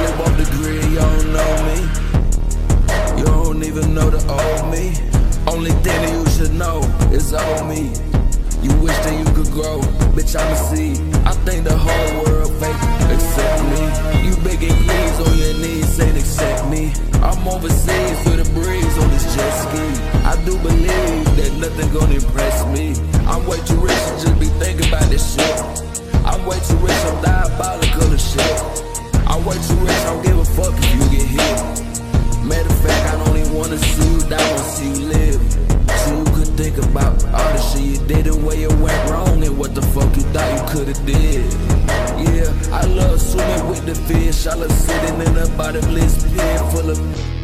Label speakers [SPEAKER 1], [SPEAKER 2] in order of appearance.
[SPEAKER 1] live off the grid, you don't know me. You don't even know the old me. Only thing that you should know is old me. You wish that you could grow, bitch, I'm a seed. I think the whole world fake, except me. You begging please on your knees, ain't accept me. I'm overseas for the breeze on this jet ski. I do believe that nothing gonna impress me. I'm way too rich to just be thinking about this shit. I'm way too rich, I'm diabolical and shit. I'm way too rich, I don't give a fuck if you get hit. Matter of fact, I don't even wanna see you die, I wanna see you live. So you could think about all the shit you did and where you went wrong and what the fuck you thought you could've did. Yeah, I love swimming with the fish. I love sitting in a bottomless pit full of